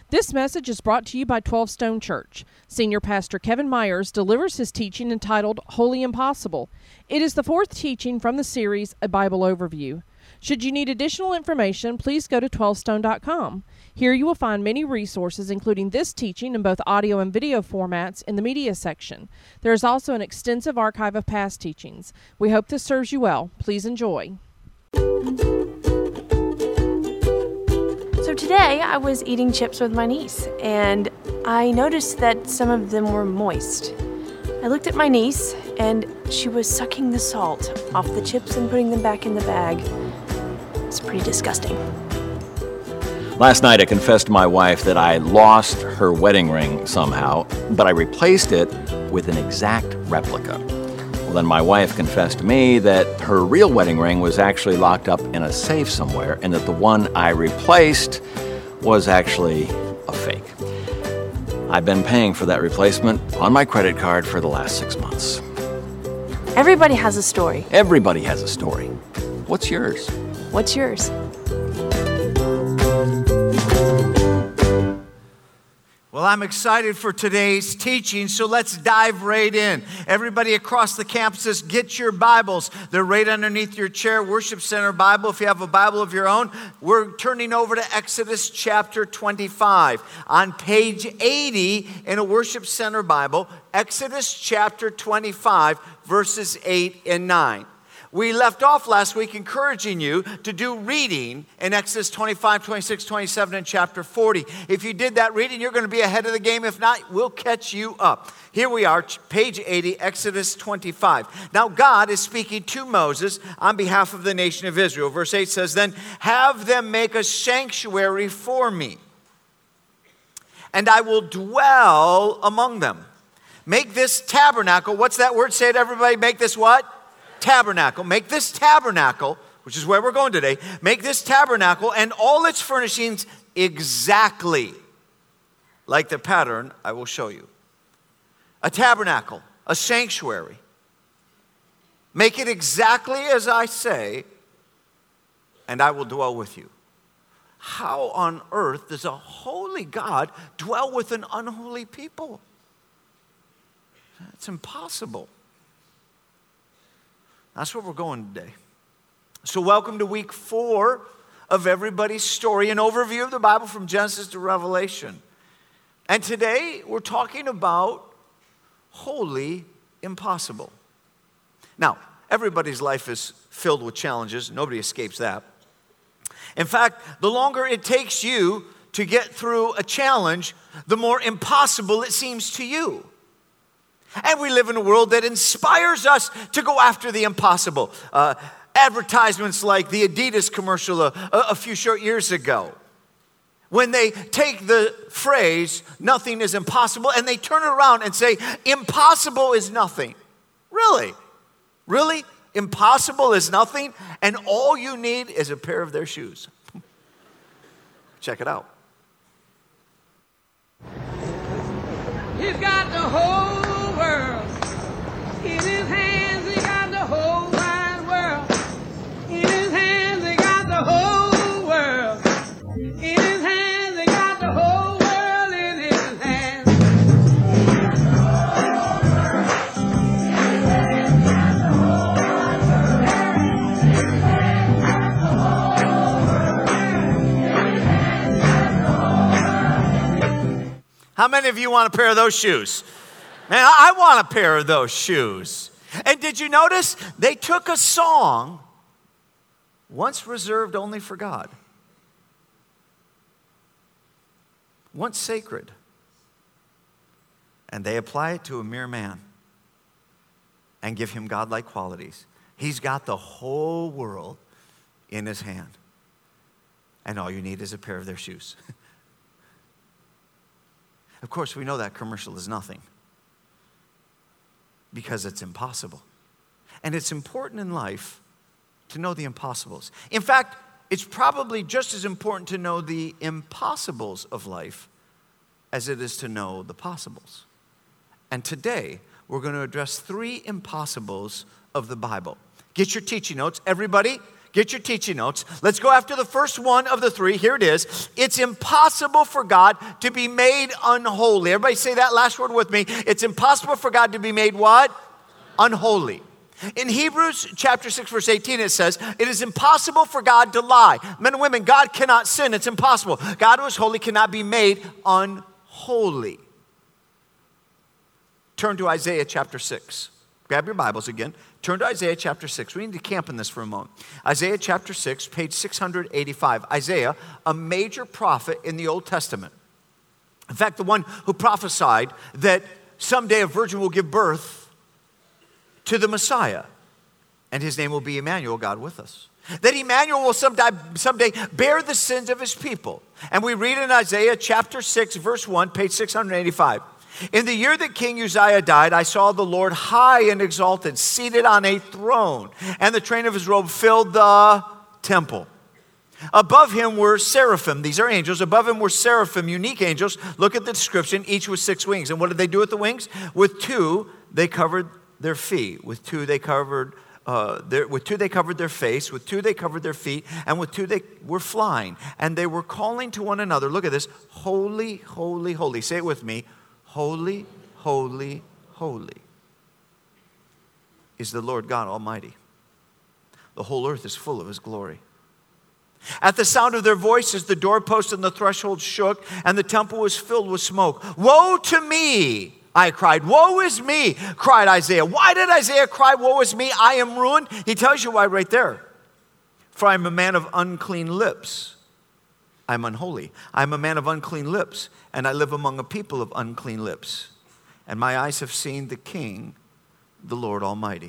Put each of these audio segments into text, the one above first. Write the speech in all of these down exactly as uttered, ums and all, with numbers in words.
This message is brought to you by twelve Stone Church. Senior Pastor Kevin Myers delivers his teaching entitled Holy Impossible. It is the fourth teaching from the series, A Bible Overview. Should you need additional information, please go to twelve stone dot com. Here you will find many resources, including this teaching in both audio and video formats in the media section. There is also an extensive archive of past teachings. We hope this serves you well. Please enjoy. So today I was eating chips with my niece, and I noticed that some of them were moist. I looked at my niece, and she was sucking the salt off the chips and putting them back in the bag. It's pretty disgusting. Last night I confessed to my wife that I lost her wedding ring somehow, but I replaced it with an exact replica. Well, then my wife confessed to me that her real wedding ring was actually locked up in a safe somewhere, and that the one I replaced was actually a fake. I've been paying for that replacement on my credit card for the last six months. Everybody has a story. Everybody has a story. What's yours? What's yours? Well, I'm excited for today's teaching, so let's dive right in. Everybody across the campuses, get your Bibles. They're right underneath your chair. Worship Center Bible. If you have a Bible of your own, we're turning over to Exodus chapter twenty-five. On page eighty in a Worship Center Bible, Exodus chapter twenty-five, verses eight and nine. We left off last week encouraging you to do reading in Exodus twenty-five, twenty-six, twenty-seven, and chapter forty. If you did that reading, you're going to be ahead of the game. If not, we'll catch you up. Here we are, page eighty, Exodus twenty-five. Now, God is speaking to Moses on behalf of the nation of Israel. Verse eight says, "Then have them make a sanctuary for me, and I will dwell among them. Make this tabernacle." What's that word? Say it, everybody. Make this what? Tabernacle. Make this tabernacle, which is where we're going today, make this tabernacle and all its furnishings exactly like the pattern I will show you. A tabernacle, a sanctuary. Make it exactly as I say, and I will dwell with you. How on earth does a holy God dwell with an unholy people? It's impossible. That's where we're going today. So welcome to week four of Everybody's Story, an overview of the Bible from Genesis to Revelation. And today we're talking about holy impossible. Now, everybody's life is filled with challenges. Nobody escapes that. In fact, the longer it takes you to get through a challenge, the more impossible it seems to you. And we live in a world that inspires us to go after the impossible. Uh, advertisements like the Adidas commercial a, a few short years ago, when they take the phrase, "nothing is impossible," and they turn it around and say, "impossible is nothing." Really? Really? Impossible is nothing? And all you need is a pair of their shoes. Check it out. He's got the whole world in his hands. He got the whole wide world in his hands. He got the whole world in his hands. He got the whole world in his hands. How many of you want a pair of those shoes? Man, I want a pair of those shoes. And did you notice they took a song once reserved only for God, once sacred, and they apply it to a mere man and give him godlike qualities. He's got the whole world in his hand, and all you need is a pair of their shoes. Of course, we know that commercial is nothing, because it's impossible. And it's important in life to know the impossibles. In fact, it's probably just as important to know the impossibles of life as it is to know the possibles. And today, we're going to address three impossibles of the Bible. Get your teaching notes. Everybody, Get your teaching notes. Let's go after the first one of the three. Here it is. It's impossible for God to be made unholy. Everybody say that last word with me. It's impossible for God to be made what? Unholy. In Hebrews chapter six, verse eighteen, it says, it is impossible for God to lie. Men and women, God cannot sin. It's impossible. God who is holy cannot be made unholy. Turn to Isaiah chapter six. Grab your Bibles again. Turn to Isaiah chapter six. We need to camp in this for a moment. Isaiah chapter six, page six hundred eighty-five. Isaiah, a major prophet in the Old Testament. In fact, the one who prophesied that someday a virgin will give birth to the Messiah, and his name will be Emmanuel, God with us. That Emmanuel will someday, someday bear the sins of his people. And we read in Isaiah chapter six, verse one, page six hundred eighty-five. In the year that King Uzziah died, I saw the Lord high and exalted, seated on a throne, and the train of his robe filled the temple. Above him were seraphim. These are angels. Above him were seraphim, unique angels. Look at the description, each with six wings. And what did they do with the wings? With two, they covered their feet. With two, they covered uh, their, with two, they covered their face. With two, they covered their feet. And with two, they were flying. And they were calling to one another. Look at this. Holy, holy, holy. Say it with me. Holy, holy, holy is the Lord God Almighty. The whole earth is full of his glory. At the sound of their voices, the doorpost and the threshold shook, and the temple was filled with smoke. Woe to me, I cried. Woe is me, cried Isaiah. Why did Isaiah cry, woe is me, I am ruined? He tells you why right there. For I am a man of unclean lips. I am unholy. I am a man of unclean lips, and I live among a people of unclean lips. And my eyes have seen the King, the Lord Almighty.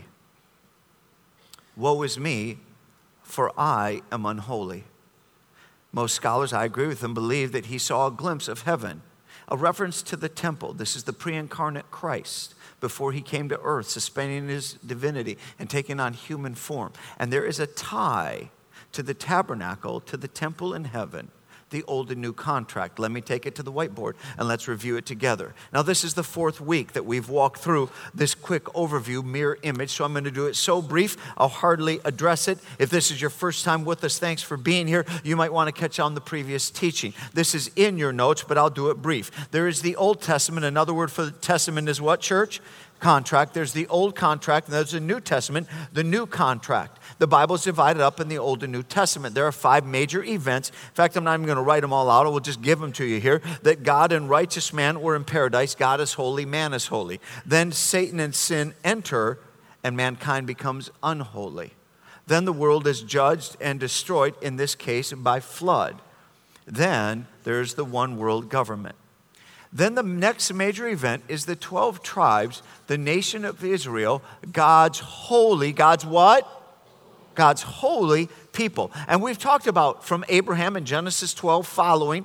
Woe is me, for I am unholy. Most scholars, I agree with them, believe that he saw a glimpse of heaven, a reference to the temple. This is the pre-incarnate Christ before he came to earth, suspending his divinity and taking on human form. And there is a tie to the tabernacle, to the temple in heaven, the old and new contract. Let me take it to the whiteboard and let's review it together. Now, this is the fourth week that we've walked through this quick overview, mirror image, so I'm going to do it so brief, I'll hardly address it. If this is your first time with us, thanks for being here. You might want to catch on the previous teaching. This is in your notes, but I'll do it brief. There is the Old Testament. Another word for the testament is what, church? Contract. There's the Old Contract, and there's the New Testament, the New Contract. The Bible is divided up in the Old and New Testament. There are five major events. In fact, I'm not even going to write them all out. I will just give them to you here. That God and righteous man were in paradise. God is holy. Man is holy. Then Satan and sin enter, and mankind becomes unholy. Then the world is judged and destroyed, in this case by flood. Then there's the one world government. Then the next major event is the twelve tribes, the nation of Israel, God's holy, God's what? God's holy people. And we've talked about from Abraham in Genesis twelve following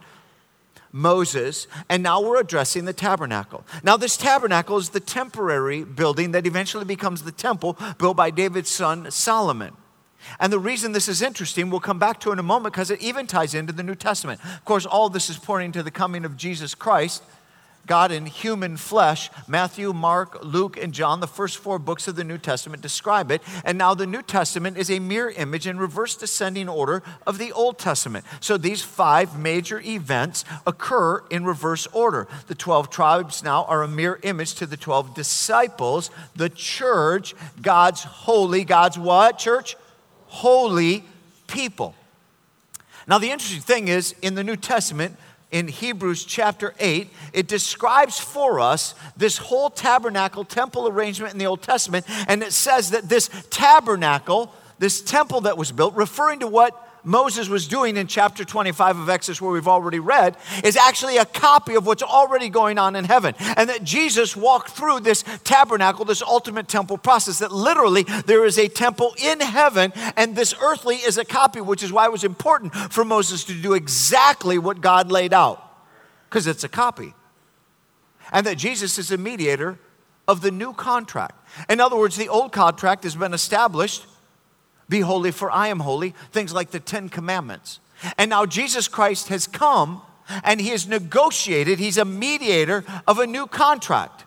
Moses, and now we're addressing the tabernacle. Now this tabernacle is the temporary building that eventually becomes the temple built by David's son Solomon. And the reason this is interesting, we'll come back to in a moment, because it even ties into the New Testament. Of course, all this is pointing to the coming of Jesus Christ, God in human flesh. Matthew, Mark, Luke, and John, the first four books of the New Testament, describe it. And now the New Testament is a mirror image in reverse descending order of the Old Testament. So these five major events occur in reverse order. The twelve tribes now are a mirror image to the twelve disciples, the church, God's holy, God's what, church? Holy people. Now the interesting thing is, in the New Testament, in Hebrews chapter eight, it describes for us this whole tabernacle temple arrangement in the Old Testament, and it says that this tabernacle, this temple that was built, referring to what Moses was doing in chapter twenty-five of Exodus, where we've already read, is actually a copy of what's already going on in heaven. And that Jesus walked through this tabernacle, this ultimate temple process, that literally there is a temple in heaven, and this earthly is a copy, which is why it was important for Moses to do exactly what God laid out, because it's a copy. And that Jesus is a mediator of the new contract. In other words, the old contract has been established. Be holy, for I am holy. Things like the Ten Commandments. And now Jesus Christ has come and he has negotiated. He's a mediator of a new contract.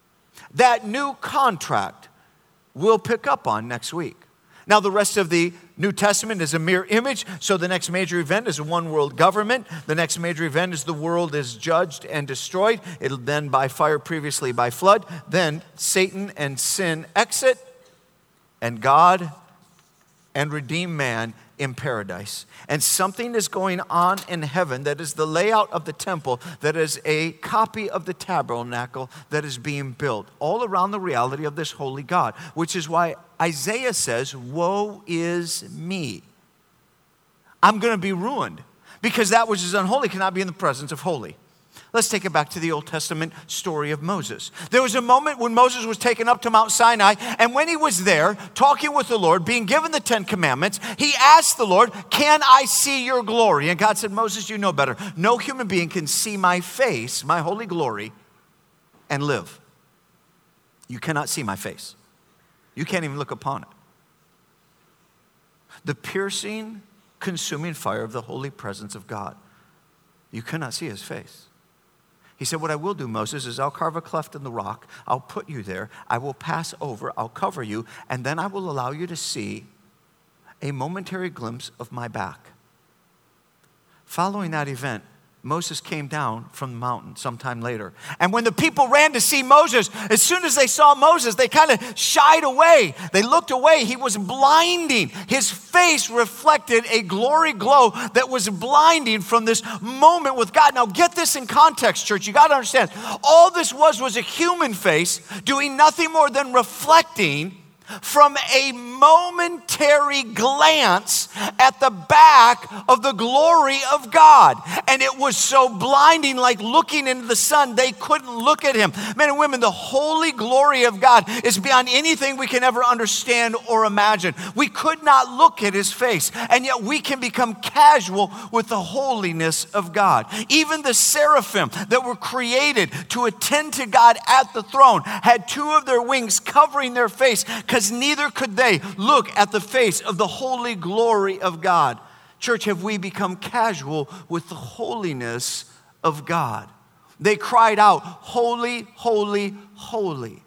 That new contract we'll pick up on next week. Now, the rest of the New Testament is a mere image, so the next major event is a one world government. The next major event is the world is judged and destroyed. It'll then by fire, previously by flood. Then Satan and sin exit, and God and redeemed man in paradise. And something is going on in heaven that is the layout of the temple, that is a copy of the tabernacle that is being built all around the reality of this holy God, which is why Isaiah says, woe is me. I'm going to be ruined because that which is unholy cannot be in the presence of holy. Let's take it back to the Old Testament story of Moses. There was a moment when Moses was taken up to Mount Sinai, and when he was there talking with the Lord, being given the Ten Commandments, he asked the Lord, can I see your glory? And God said, Moses, you know better. No human being can see my face, my holy glory, and live. You cannot see my face. You can't even look upon it. The piercing, consuming fire of the holy presence of God. You cannot see his face. He said, what I will do, Moses, is I'll carve a cleft in the rock. I'll put you there. I will pass over. I'll cover you. And then I will allow you to see a momentary glimpse of my back. Following that event, Moses came down from the mountain sometime later. And when the people ran to see Moses, as soon as they saw Moses, they kind of shied away. They looked away. He was blinding. His face reflected a glory glow that was blinding from this moment with God. Now get this in context, church. You got to understand. All this was was a human face doing nothing more than reflecting from a momentary glance at the back of the glory of God. And it was so blinding, like looking into the sun, they couldn't look at him. Men and women, the holy glory of God is beyond anything we can ever understand or imagine. We could not look at his face, and yet we can become casual with the holiness of God. Even the seraphim that were created to attend to God at the throne had two of their wings covering their face, because neither could they look at the face of the holy glory of God. Church, have we become casual with the holiness of God? They cried out, holy, holy, holy.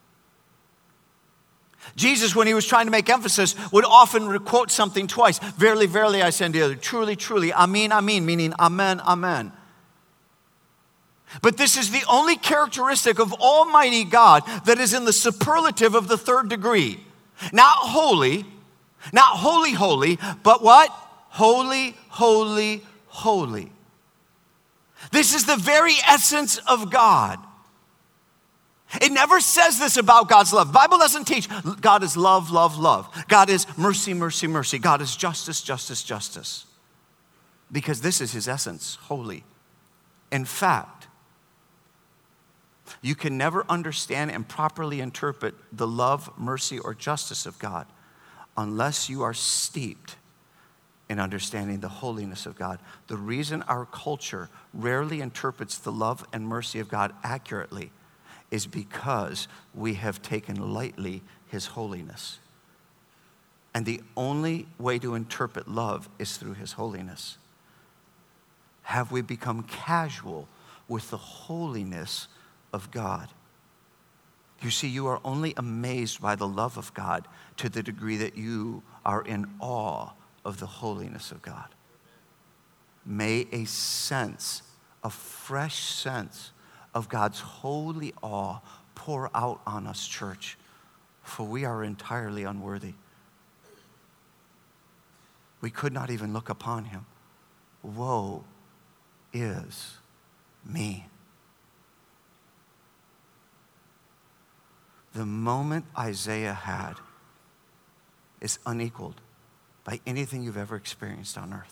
Jesus, when he was trying to make emphasis, would often quote something twice. Verily, verily, I say unto you, truly, truly, amen, amen, meaning amen, amen. But this is the only characteristic of Almighty God that is in the superlative of the third degree. Not holy, not holy, holy, but what? Holy, holy, holy. This is the very essence of God. It never says this about God's love. The Bible doesn't teach God is love, love, love. God is mercy, mercy, mercy. God is justice, justice, justice. Because this is his essence, holy. In fact, you can never understand and properly interpret the love, mercy, or justice of God unless you are steeped in understanding the holiness of God. The reason our culture rarely interprets the love and mercy of God accurately is because we have taken lightly his holiness. And the only way to interpret love is through his holiness. Have we become casual with the holiness of God? You see, you are only amazed by the love of God to the degree that you are in awe of the holiness of God. May a sense, a fresh sense of God's holy awe pour out on us, church, for we are entirely unworthy. We could not even look upon him. Woe is me. The moment Isaiah had is unequaled by anything you've ever experienced on earth.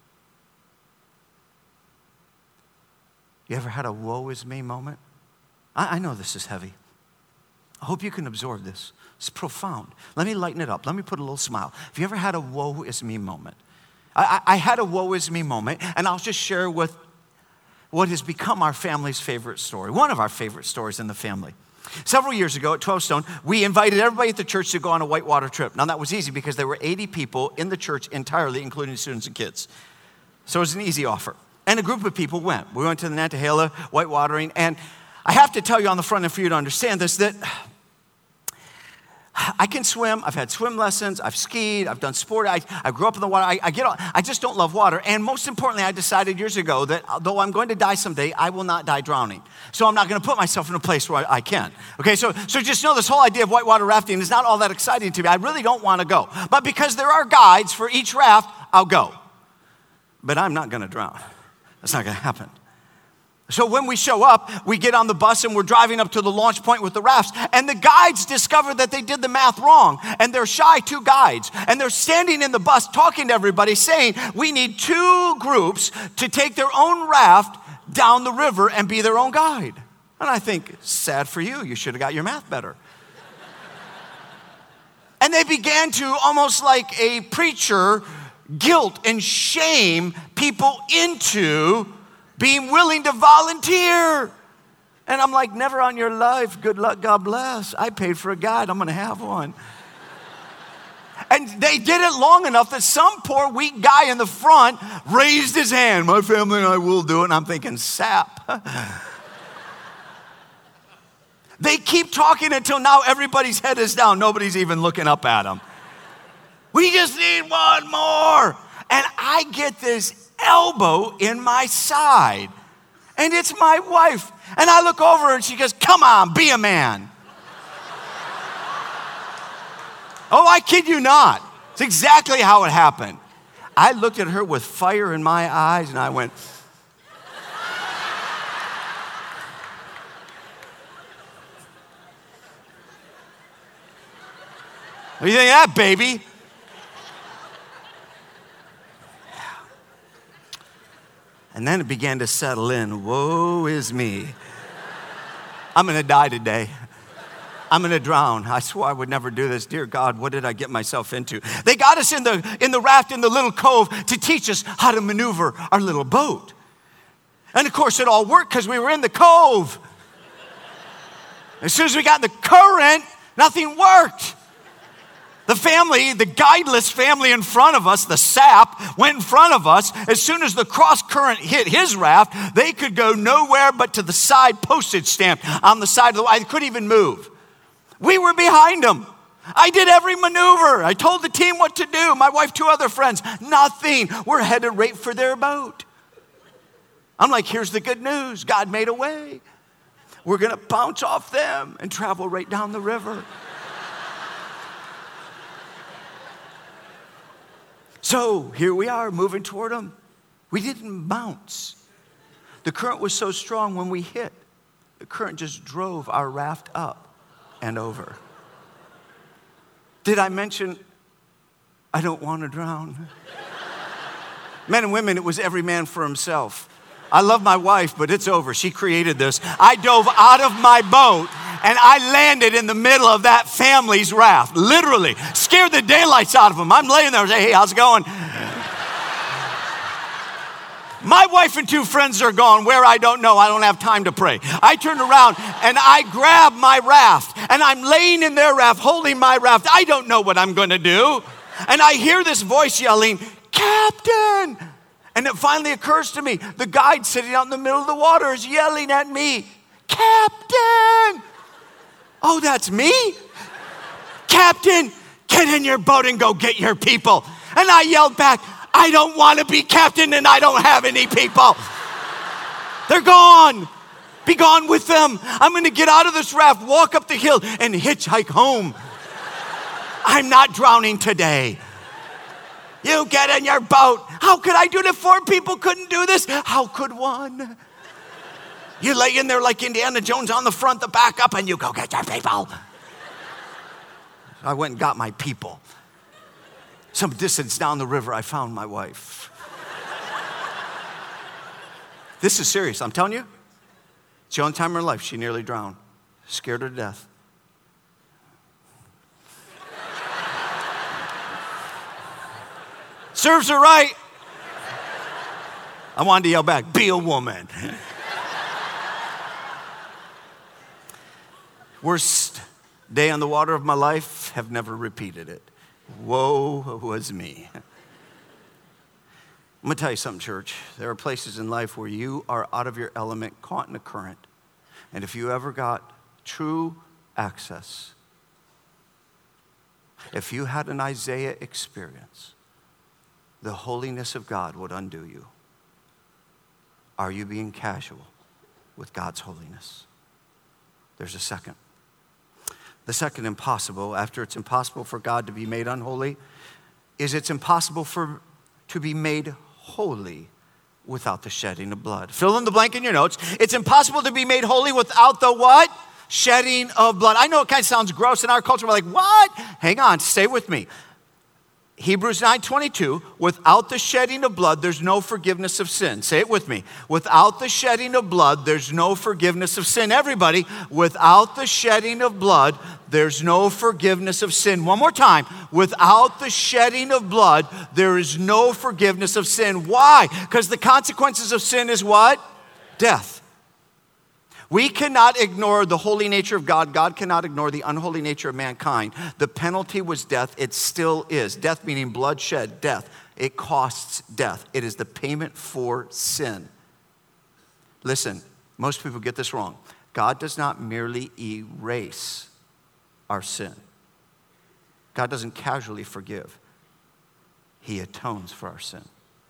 You ever had a woe is me moment? I, I know this is heavy. I hope you can absorb this. It's profound. Let me lighten it up. Let me put a little smile. Have you ever had a woe is me moment? I, I, I had a woe is me moment, and I'll just share with what has become our family's favorite story, one of our favorite stories in the family. Several years ago at twelve Stone, we invited everybody at the church to go on a whitewater trip. Now, that was easy because there were eighty people in the church entirely, including students and kids. So it was an easy offer. And a group of people went. We went to the Nantahala whitewatering. And I have to tell you on the front end for you to understand this, that I can swim. I've had swim lessons. I've skied. I've done sport. I, I grew up in the water. I, I get. I just don't love water. And most importantly, I decided years ago that though I'm going to die someday, I will not die drowning. So I'm not going to put myself in a place where I, I can. Okay, so, so just know this whole idea of whitewater rafting is not all that exciting to me. I really don't want to go. But because there are guides for each raft, I'll go. But I'm not going to drown. That's not going to happen. So when we show up, we get on the bus and we're driving up to the launch point with the rafts. And the guides discover that they did the math wrong. And they're shy two guides. And they're standing in the bus talking to everybody saying, we need two groups to take their own raft down the river and be their own guide. And I think, sad for you. You should have got your math better. And they began to, almost like a preacher, guilt and shame people into being willing to volunteer. And I'm like, never on your life. Good luck, God bless. I paid for a guide. I'm going to have one. And they did it long enough that some poor weak guy in the front raised his hand. My family and I will do it. And I'm thinking, sap. They keep talking until now everybody's head is down. Nobody's even looking up at them. We just need one more. And I get this elbow in my side. And it's my wife. And I look over and she goes, come on, be a man. Oh, I kid you not. It's exactly how it happened. I looked at her with fire in my eyes and I went, what do you think of that, baby? And then it began to settle in. Woe is me. I'm going to die today. I'm going to drown. I swore I would never do this. Dear God, what did I get myself into? They got us in the, in the raft in the little cove to teach us how to maneuver our little boat. And of course, it all worked because we were in the cove. As soon as we got in the current, nothing worked. The family, the guideless family in front of us, the sap, went in front of us. As soon as the cross current hit his raft, they could go nowhere but to the side postage stamp on the side of the, I couldn't even move. We were behind them. I did every maneuver. I told the team what to do. My wife, two other friends, nothing. We're headed right for their boat. I'm like, here's the good news. God made a way. We're going to bounce off them and travel right down the river. So here we are moving toward them. We didn't bounce. The current was so strong when we hit, the current just drove our raft up and over. Did I mention I don't want to drown? Men and women, it was every man for himself. I love my wife, but it's over. She created this. I dove out of my boat and I landed in the middle of that family's raft. Literally. Scared the daylights out of them. I'm laying there and say, hey, how's it going? My wife and two friends are gone. Where, I don't know. I don't have time to pray. I turned around and I grabbed my raft and I'm laying in their raft, holding my raft. I don't know what I'm going to do. And I hear this voice yelling, Captain! And it finally occurs to me, the guide sitting out in the middle of the water is yelling at me, Captain! Oh, that's me? Captain, get in your boat and go get your people. And I yelled back, I don't want to be captain and I don't have any people. They're gone. Be gone with them. I'm going to get out of this raft, walk up the hill, and hitchhike home. I'm not drowning today. You get in your boat. How could I do it if four people couldn't do this? How could one? You lay in there like Indiana Jones on the front, the back up, and you go get your people. I went and got my people. Some distance down the river, I found my wife. This is serious, I'm telling you. It's the only time in her life she nearly drowned. Scared her to death. Serves her right. I wanted to yell back, be a woman. Worst day on the water of my life, have never repeated it. Woe was me. I'm going to tell you something, church. There are places in life where you are out of your element, caught in a current. And if you ever got true access If you had an Isaiah experience, the holiness of God would undo you. Are you being casual with God's holiness? There's a second. The second impossible, after it's impossible for God to be made unholy, is it's impossible for to be made holy without the shedding of blood. Fill in the blank in your notes. It's impossible to be made holy without the what? Shedding of blood. I know it kind of sounds gross in our culture. We're like, what? Hang on, stay with me. Hebrews nine twenty-two, without the shedding of blood, there's no forgiveness of sin. Say it with me. Without the shedding of blood, there's no forgiveness of sin. Everybody, without the shedding of blood, there's no forgiveness of sin. One more time. Without the shedding of blood, there is no forgiveness of sin. Why? Because the consequences of sin is what? Death. We cannot ignore the holy nature of God. God cannot ignore the unholy nature of mankind. The penalty was death. It still is. Death meaning bloodshed, death. It costs death. It is the payment for sin. Listen, most people get this wrong. God does not merely erase our sin. God doesn't casually forgive. He atones for our sin.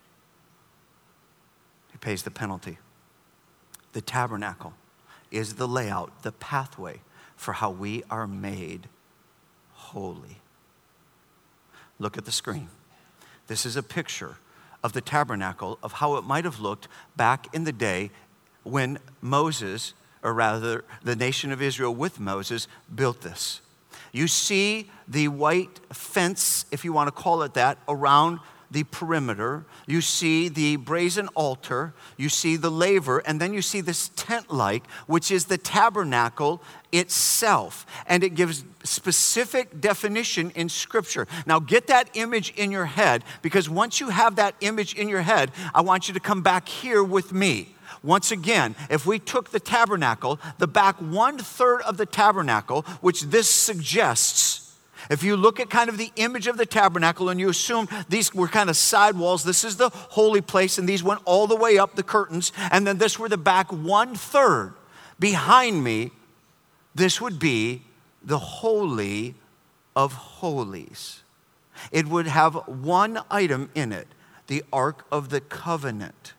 He pays the penalty. The tabernacle is the layout, the pathway for how we are made holy. Look at the screen. This is a picture of the tabernacle, of how it might have looked back in the day when Moses, or rather the nation of Israel with Moses, built this. You see the white fence, if you want to call it that, around the perimeter. You see the brazen altar, you see the laver, and then you see this tent-like, which is the tabernacle itself. And it gives specific definition in Scripture. Now get that image in your head, because once you have that image in your head, I want you to come back here with me. Once again, if we took the tabernacle, the back one-third of the tabernacle, which this suggests, if you look at kind of the image of the tabernacle and you assume these were kind of side walls, this is the holy place, and these went all the way up the curtains, and then this were the back one-third. Behind me, this would be the Holy of Holies. It would have one item in it, the Ark of the Covenant.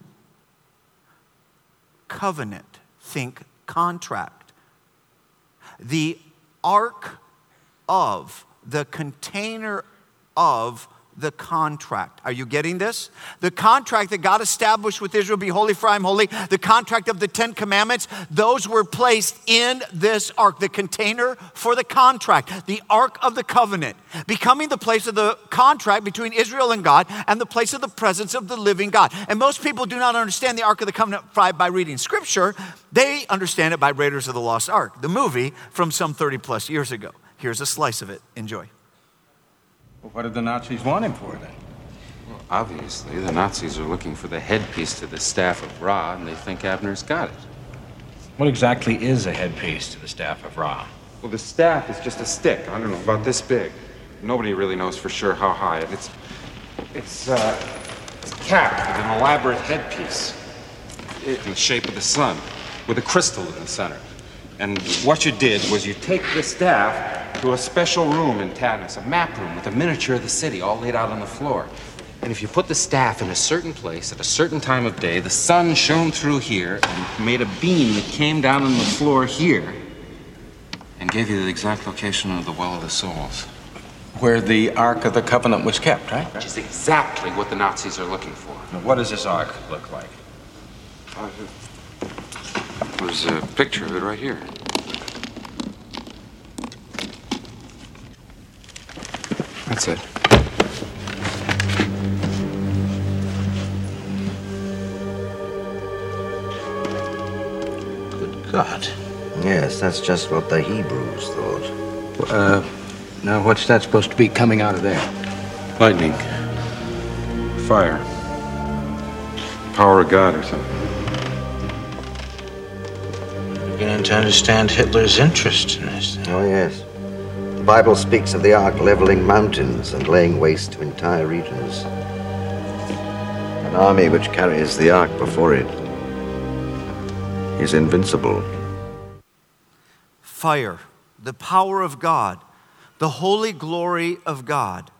Covenant, think contract. The Ark of, the container of the contract. Are you getting this? The contract that God established with Israel, be holy for I am holy, the contract of the Ten Commandments, those were placed in this ark, the container for the contract, the Ark of the Covenant, becoming the place of the contract between Israel and God and the place of the presence of the living God. And most people do not understand the Ark of the Covenant by reading Scripture. They understand it by Raiders of the Lost Ark, the movie from some thirty plus years ago. Here's a slice of it. Enjoy. Well, what did the Nazis want him for, then? Well, obviously, the Nazis are looking for the headpiece to the Staff of Ra, and they think Abner's got it. What exactly is a headpiece to the Staff of Ra? Well, the staff is just a stick, I don't know, about this big. Nobody really knows for sure how high. And it's, it's, uh, it's capped with an elaborate headpiece in the shape of the sun, with a crystal in the center. And what you did was you take the staff to a special room in Tanis, a map room with a miniature of the city all laid out on the floor. And if you put the staff in a certain place at a certain time of day, the sun shone through here and made a beam that came down on the floor here and gave you the exact location of the Well of the Souls. Where the Ark of the Covenant was kept, right? Which is exactly what the Nazis are looking for. Now, what does this Ark look like? Uh, There's a picture of it right here. That's it. Good God. Yes, that's just what the Hebrews thought. Uh, now what's that supposed to be coming out of there? Lightning. Fire. Power of God or something. You're beginning to understand Hitler's interest in this. Oh, yes. The Bible speaks of the Ark leveling mountains and laying waste to entire regions. An army which carries the Ark before it is invincible. Fire, the power of God, the holy glory of God.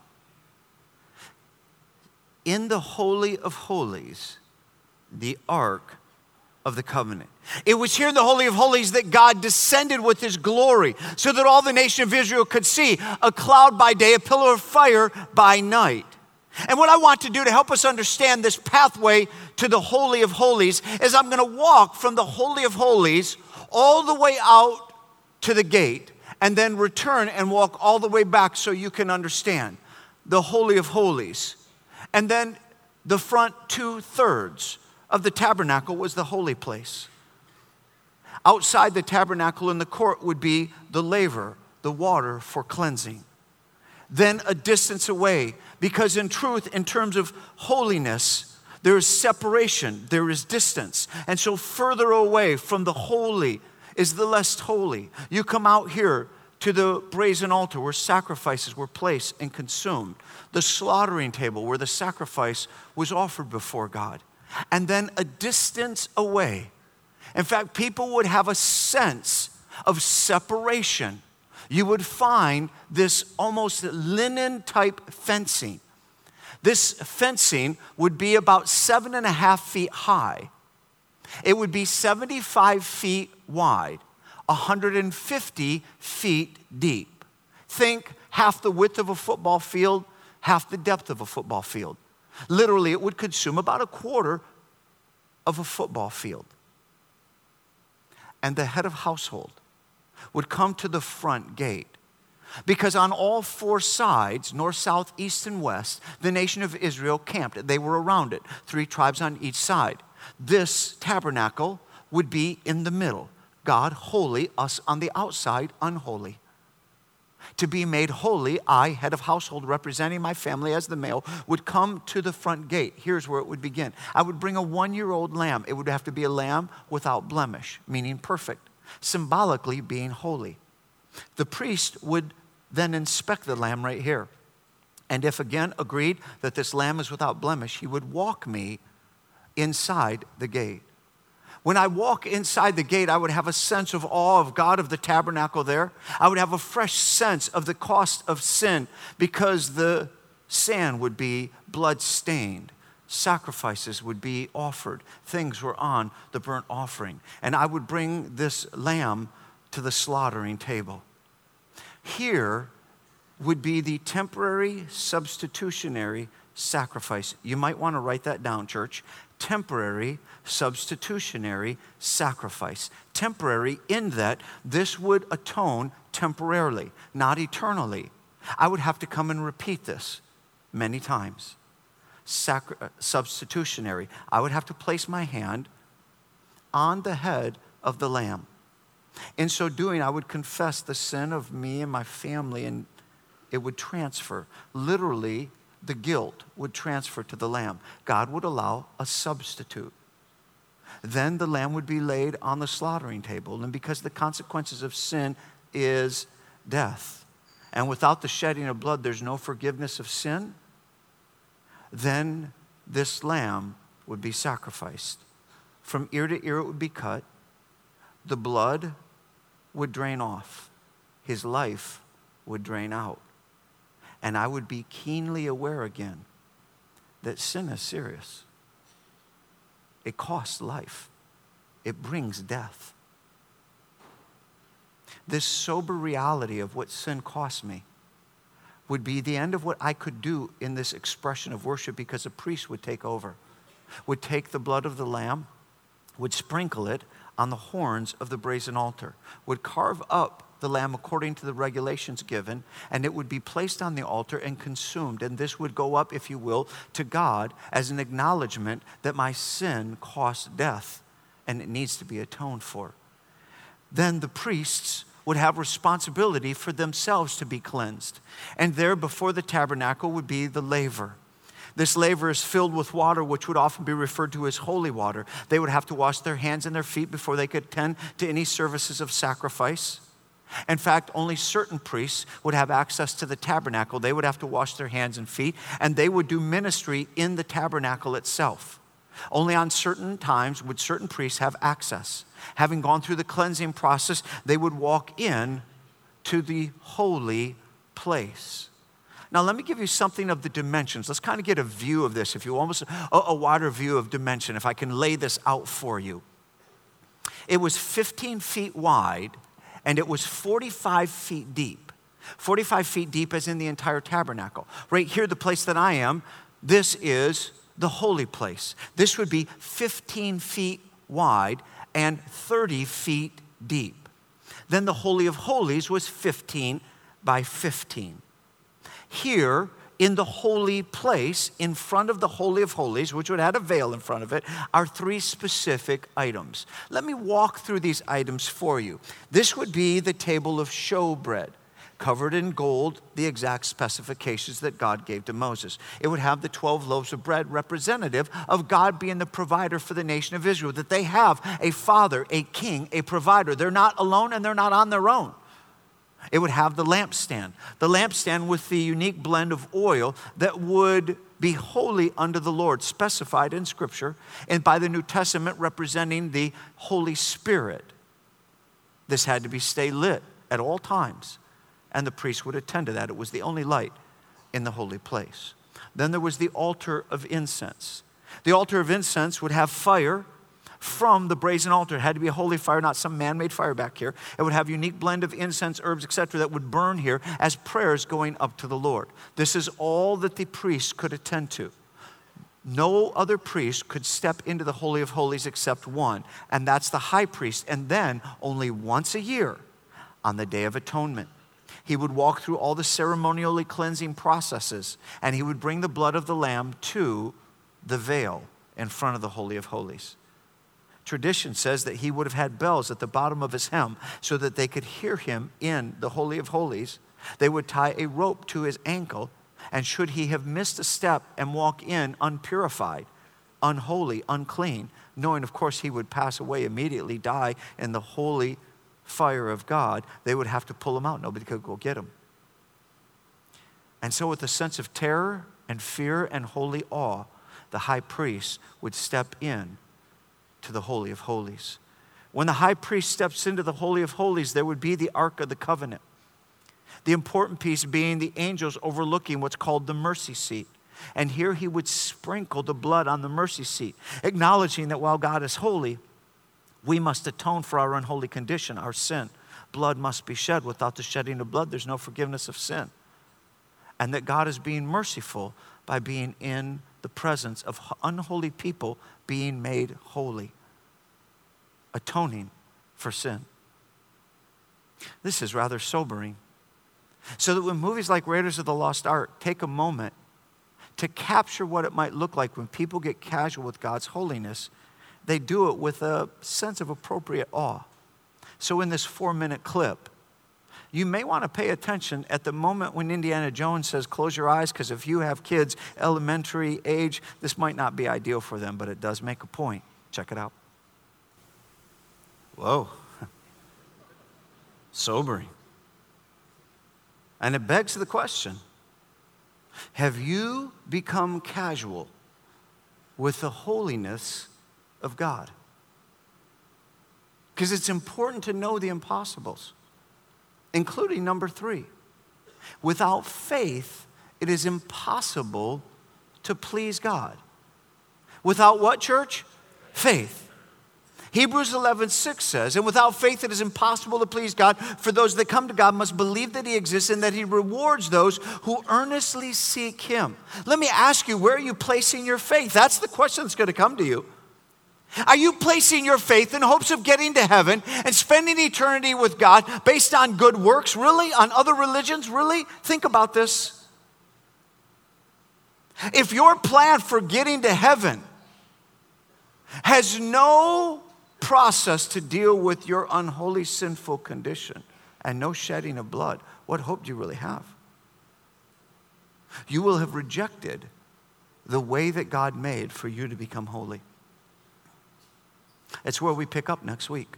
In the Holy of Holies, the Ark of the Covenant. It was here in the Holy of Holies that God descended with his glory so that all the nation of Israel could see a cloud by day, a pillar of fire by night. And what I want to do to help us understand this pathway to the Holy of Holies is I'm going to walk from the Holy of Holies all the way out to the gate and then return and walk all the way back so you can understand the Holy of Holies. And then the front two-thirds of the tabernacle was the holy place. Outside the tabernacle in the court would be the laver, the water for cleansing. Then a distance away, because in truth, in terms of holiness, there is separation, there is distance. And so further away from the holy is the less holy. You come out here to the brazen altar where sacrifices were placed and consumed, the slaughtering table where the sacrifice was offered before God, and then a distance away. In fact, people would have a sense of separation. You would find this almost linen type fencing. This fencing would be about seven and a half feet high. It would be seventy-five feet wide, one hundred fifty feet deep. Think half the width of a football field, half the depth of a football field. Literally, it would consume about a quarter of a football field. And the head of household would come to the front gate, because on all four sides, north, south, east, and west, the nation of Israel camped. They were around it, three tribes on each side. This tabernacle would be in the middle. God holy, us on the outside unholy. To be made holy, I, head of household, representing my family as the male, would come to the front gate. Here's where it would begin. I would bring a one-year-old lamb. It would have to be a lamb without blemish, meaning perfect, symbolically being holy. The priest would then inspect the lamb right here. And if again agreed that this lamb is without blemish, he would walk me inside the gate. When I walk inside the gate, I would have a sense of awe of God, of the tabernacle there. I would have a fresh sense of the cost of sin, because the sand would be blood-stained. Sacrifices would be offered. Things were on the burnt offering. And I would bring this lamb to the slaughtering table. Here would be the temporary substitutionary sacrifice. You might want to write that down, church. Temporary substitutionary sacrifice. Temporary in that this would atone temporarily, not eternally. I would have to come and repeat this many times. Sacri- substitutionary. I would have to place my hand on the head of the lamb. In so doing, I would confess the sin of me and my family, and it would transfer. Literally, the guilt would transfer to the lamb. God would allow a substitute. Then the lamb would be laid on the slaughtering table. And because the consequences of sin is death, and without the shedding of blood, there's no forgiveness of sin, then this lamb would be sacrificed. From ear to ear it would be cut. The blood would drain off. His life would drain out. And I would be keenly aware again that sin is serious. It costs life. It brings death. This sober reality of what sin cost me would be the end of what I could do in this expression of worship, because a priest would take over, would take the blood of the lamb, would sprinkle it on the horns of the brazen altar, would carve up the lamb according to the regulations given, and it would be placed on the altar and consumed. And this would go up, if you will, to God as an acknowledgement that my sin cost death and it needs to be atoned for. Then the priests would have responsibility for themselves to be cleansed. And there before the tabernacle would be the laver. This laver is filled with water, which would often be referred to as holy water. They would have to wash their hands and their feet before they could attend to any services of sacrifice. In fact, only certain priests would have access to the tabernacle. They would have to wash their hands and feet, and they would do ministry in the tabernacle itself. Only on certain times would certain priests have access. Having gone through the cleansing process, they would walk in to the holy place. Now, let me give you something of the dimensions. Let's kind of get a view of this, if you almost, a, a wider view of dimension, if I can lay this out for you. It was fifteen feet wide, and it was forty-five feet deep. forty-five feet deep as in the entire tabernacle. Right here, the place that I am, this is the holy place. This would be fifteen feet wide and thirty feet deep. Then the Holy of Holies was fifteen by fifteen. Here in the holy place, in front of the Holy of Holies, which would have a veil in front of it, are three specific items. Let me walk through these items for you. This would be the table of showbread, covered in gold, the exact specifications that God gave to Moses. It would have the twelve loaves of bread, representative of God being the provider for the nation of Israel, that they have a father, a king, a provider. They're not alone and they're not on their own. It would have the lampstand. The lampstand with the unique blend of oil that would be holy unto the Lord, specified in Scripture, and by the New Testament representing the Holy Spirit. This had to be stay lit at all times, and the priest would attend to that. It was the only light in the holy place. Then there was the altar of incense. The altar of incense would have fire from the brazen altar. It had to be a holy fire, not some man-made fire back here. It would have a unique blend of incense, herbs, et cetera that would burn here as prayers going up to the Lord. This is all that the priest could attend to. No other priest could step into the Holy of Holies except one, and that's the high priest. And then only once a year on the Day of Atonement, he would walk through all the ceremonially cleansing processes, and he would bring the blood of the lamb to the veil in front of the Holy of Holies. Tradition says that he would have had bells at the bottom of his hem so that they could hear him in the Holy of Holies. They would tie a rope to his ankle, and should he have missed a step and walk in unpurified, unholy, unclean, knowing of course he would pass away immediately, die in the holy fire of God, they would have to pull him out. Nobody could go get him. And so with a sense of terror and fear and holy awe, the high priest would step in to the Holy of Holies. When the high priest steps into the Holy of Holies, there would be the Ark of the Covenant. The important piece being the angels overlooking what's called the mercy seat. And here he would sprinkle the blood on the mercy seat, acknowledging that while God is holy, we must atone for our unholy condition, our sin. Blood must be shed. Without the shedding of blood, there's no forgiveness of sin. And that God is being merciful by being in the presence of unholy people being made holy, atoning for sin. This is rather sobering. So that when movies like Raiders of the Lost Ark take a moment to capture what it might look like when people get casual with God's holiness, they do it with a sense of appropriate awe. So in this four-minute clip, you may want to pay attention at the moment when Indiana Jones says, close your eyes, because if you have kids elementary age, this might not be ideal for them, but it does make a point. Check it out. Whoa. Sobering. And it begs the question, have you become casual with the holiness of God? Because it's important to know the impossibles, including number three. Without faith, it is impossible to please God. Without what, church? Faith. Hebrews eleven six says, and without faith it is impossible to please God, for those that come to God must believe that he exists and that he rewards those who earnestly seek him. Let me ask you, where are you placing your faith? That's the question that's going to come to you. Are you placing your faith in hopes of getting to heaven and spending eternity with God based on good works? Really? On other religions? Really? Think about this. If your plan for getting to heaven has no process to deal with your unholy, sinful condition and no shedding of blood, what hope do you really have? You will have rejected the way that God made for you to become holy. It's where we pick up next week.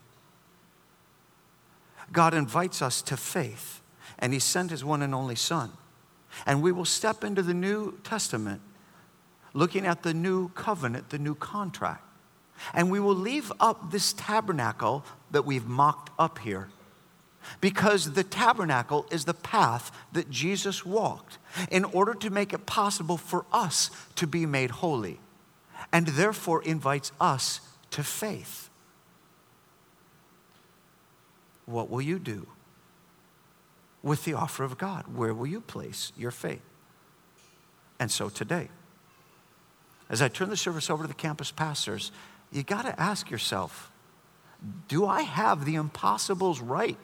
God invites us to faith, and he sent his one and only Son. And we will step into the New Testament looking at the new covenant, the new contract. And we will leave up this tabernacle that we've mocked up here. Because the tabernacle is the path that Jesus walked in order to make it possible for us to be made holy, and therefore invites us to faith. What will you do with the offer of God? Where will you place your faith? And so today, as I turn the service over to the campus pastors, you got to ask yourself, do I have the impossibles right?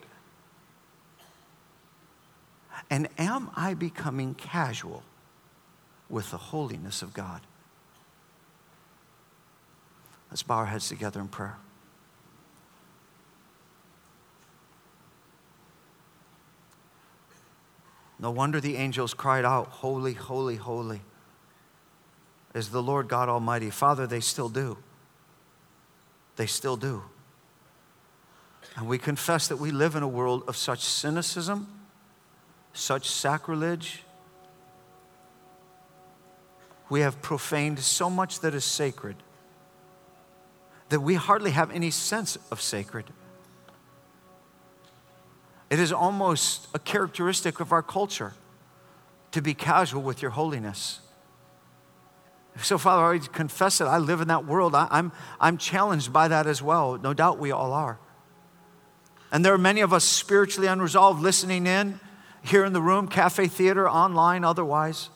And am I becoming casual with the holiness of God? Let's bow our heads together in prayer. No wonder the angels cried out, holy, holy, holy, is the Lord God Almighty. Father, they still do. They still do. And we confess that we live in a world of such cynicism, such sacrilege. We have profaned so much that is sacred that we hardly have any sense of sacred. It is almost a characteristic of our culture to be casual with your holiness. So, Father, I confess that I live in that world. I, I'm, I'm challenged by that as well. No doubt we all are. And there are many of us spiritually unresolved listening in, here in the room, cafe theater, online, otherwise.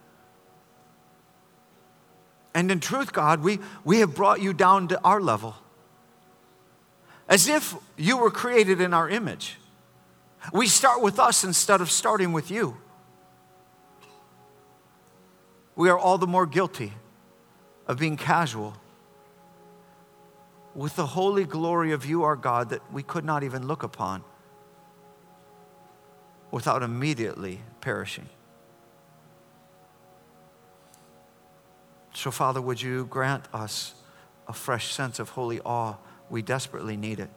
And in truth, God, we, we have brought you down to our level. As if you were created in our image. We start with us instead of starting with you. We are all the more guilty of being casual with the holy glory of you, our God, that we could not even look upon without immediately perishing. So, Father, would you grant us a fresh sense of holy awe? We desperately need it.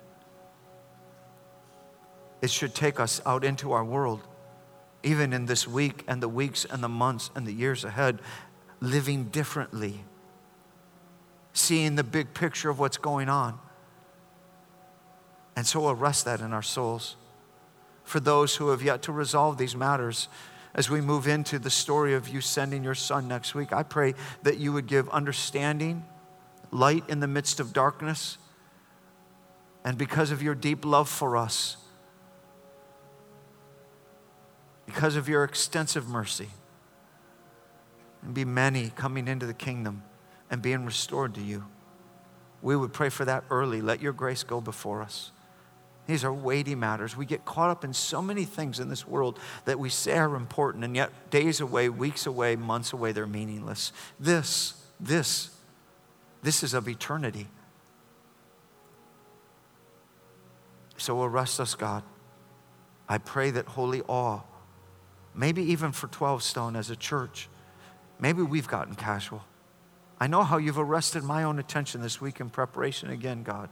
It should take us out into our world, even in this week and the weeks and the months and the years ahead, living differently, seeing the big picture of what's going on. And so arrest that in our souls. For those who have yet to resolve these matters, as we move into the story of you sending your Son next week, I pray that you would give understanding, light in the midst of darkness, and because of your deep love for us, because of your extensive mercy, and be many coming into the kingdom and being restored to you. We would pray for that early. Let your grace go before us. These are weighty matters. We get caught up in so many things in this world that we say are important, and yet days away, weeks away, months away, they're meaningless. This, this, this is of eternity. So arrest us, God. I pray that holy awe, maybe even for twelve Stone as a church, maybe we've gotten casual. I know how you've arrested my own attention this week in preparation again, God.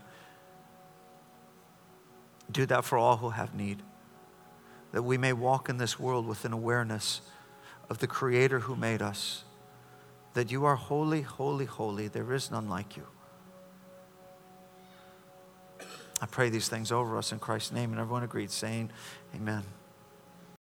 Do that for all who have need, that we may walk in this world with an awareness of the Creator who made us, that you are holy, holy, holy. There is none like you. I pray these things over us in Christ's name, and everyone agreed, saying, amen.